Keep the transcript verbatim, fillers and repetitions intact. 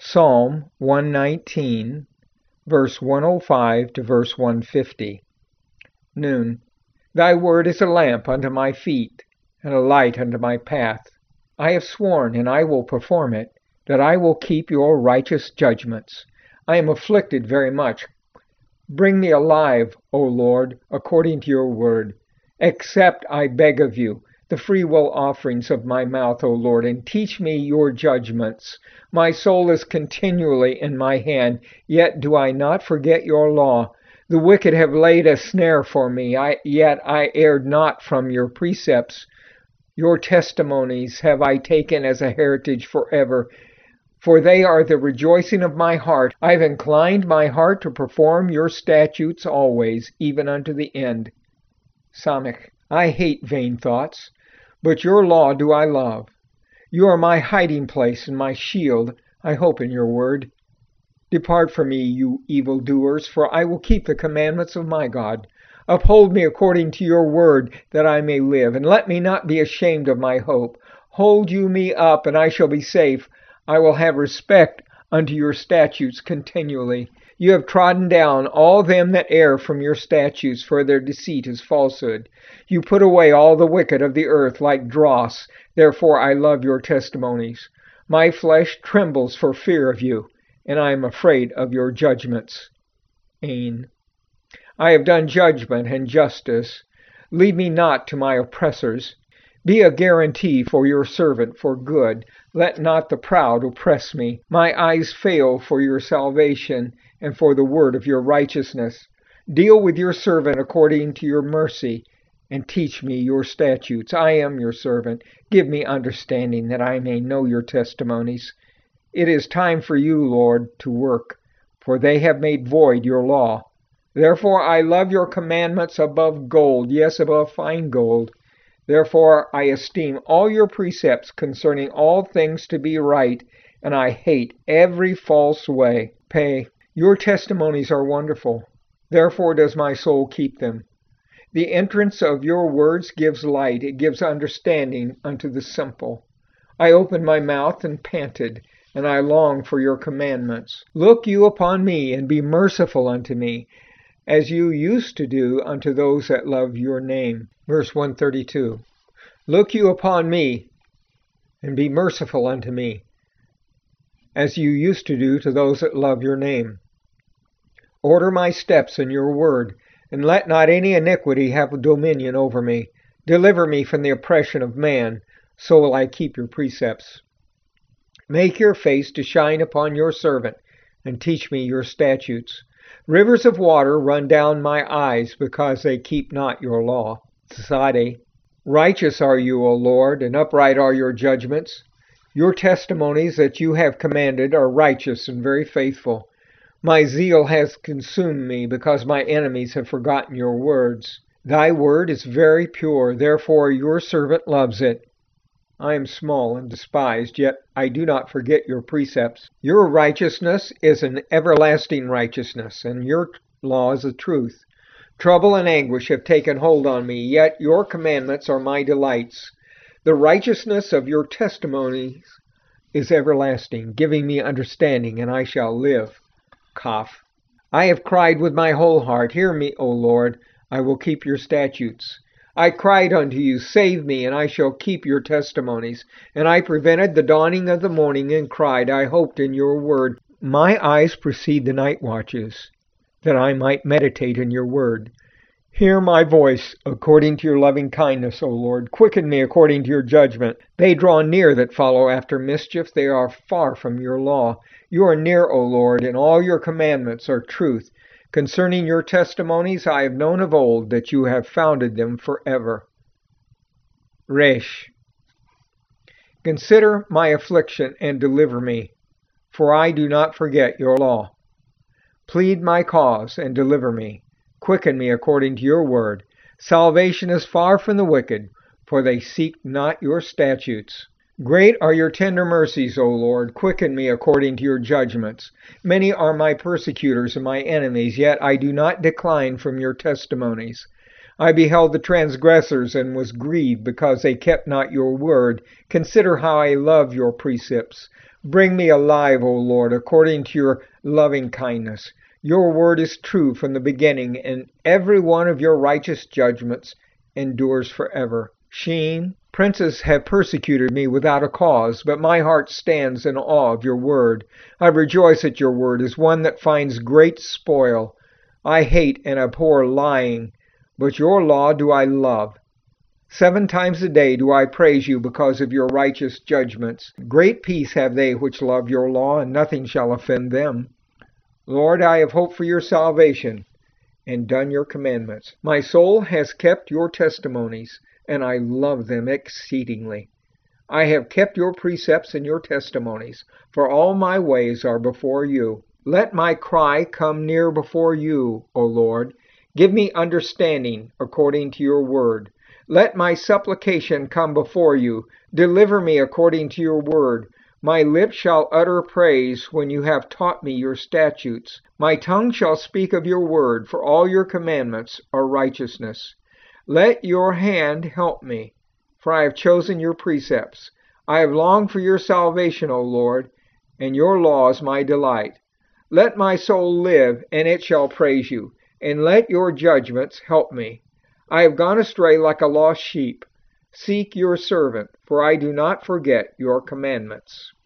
Psalm one nineteen, verse one oh five to verse one fifty. Noon. Thy word is a lamp unto my feet, and a light unto my path. I have sworn, and I will perform it, that I will keep your righteous judgments. I am afflicted very much. Bring me alive, O Lord, according to your word. Accept, I beg of you, the freewill offerings of my mouth, O Lord, and teach me your judgments. My soul is continually in my hand, yet do I not forget your law. The wicked have laid a snare for me, I, yet I erred not from your precepts. Your testimonies have I taken as a heritage forever, for they are the rejoicing of my heart. I have inclined my heart to perform your statutes always, even unto the end. Samech. I hate vain thoughts, but your law do I love. You are my hiding place and my shield. I hope in your word. Depart from me, you evildoers, for I will keep the commandments of my God. Uphold me according to your word, that I may live, and let me not be ashamed of my hope. Hold you me up, and I shall be safe. I will have respect unto your statutes continually. You have trodden down all them that err from your statutes, for their deceit is falsehood. You put away all the wicked of the earth like dross. Therefore I love your testimonies. My flesh trembles for fear of you, and I am afraid of your judgments. Ain. I have done judgment and justice. Lead me not to my oppressors. Be a guarantee for your servant for good. Let not the proud oppress me. My eyes fail for your salvation and for the word of your righteousness. Deal with your servant according to your mercy, and teach me your statutes. I am your servant. Give me understanding, that I may know your testimonies. It is time for you, Lord, to work, for they have made void your law. Therefore I love your commandments above gold, yes, above fine gold. Therefore I esteem all your precepts concerning all things to be right, and I hate every false way. Pay. Your testimonies are wonderful. Therefore does my soul keep them. The entrance of your words gives light. It gives understanding unto the simple. I opened my mouth and panted, and I long for your commandments. Look you upon me, and be merciful unto me, as you used to do unto those that love your name. Verse one thirty-two. Look you upon me, and be merciful unto me, as you used to do to those that love your name. Order my steps in your word, and let not any iniquity have dominion over me. Deliver me from the oppression of man, so will I keep your precepts. Make your face to shine upon your servant, and teach me your statutes. Rivers of water run down my eyes, because they keep not your law. Sade. Righteous are you, O Lord, and upright are your judgments. Your testimonies that you have commanded are righteous and very faithful. My zeal has consumed me, because my enemies have forgotten your words. Thy word is very pure, therefore your servant loves it. I am small and despised, yet I do not forget your precepts. Your righteousness is an everlasting righteousness, and your law is the truth. Trouble and anguish have taken hold on me, yet your commandments are my delights. The righteousness of your testimonies is everlasting, giving me understanding, and I shall live. Kaf. I have cried with my whole heart. Hear me, O Lord. I will keep your statutes. I cried unto you, save me, and I shall keep your testimonies. And I prevented the dawning of the morning and cried. I hoped in your word. My eyes precede the night watches, that I might meditate in your word. Hear my voice according to your loving kindness, O Lord. Quicken me according to your judgment. They draw near that follow after mischief. They are far from your law. You are near, O Lord, and all your commandments are truth. Concerning your testimonies I have known of old, that you have founded them forever. Resh. Consider my affliction and deliver me, for I do not forget your law. Plead my cause and deliver me. Quicken me according to your word. Salvation is far from the wicked, for they seek not your statutes. Great are your tender mercies, O Lord. Quicken me according to your judgments. Many are my persecutors and my enemies, yet I do not decline from your testimonies. I beheld the transgressors and was grieved, because they kept not your word. Consider how I love your precepts. Bring me alive, O Lord, according to your loving kindness. Your word is true from the beginning, and every one of your righteous judgments endures forever. Sheen, princes have persecuted me without a cause, but my heart stands in awe of your word. I rejoice at your word as one that finds great spoil. I hate and abhor lying, but your law do I love. Seven times a day do I praise you because of your righteous judgments. Great peace have they which love your law, and nothing shall offend them. Lord, I have hoped for your salvation and done your commandments. My soul has kept your testimonies, and I love them exceedingly. I have kept your precepts and your testimonies, for all my ways are before you. Let my cry come near before you, O Lord. Give me understanding according to your word. Let my supplication come before you. Deliver me according to your word. My lips shall utter praise when you have taught me your statutes. My tongue shall speak of your word, for all your commandments are righteousness. Let your hand help me, for I have chosen your precepts. I have longed for your salvation, O Lord, and your law is my delight. Let my soul live, and it shall praise you, and let your judgments help me. I have gone astray like a lost sheep. Seek your servant, for I do not forget your commandments.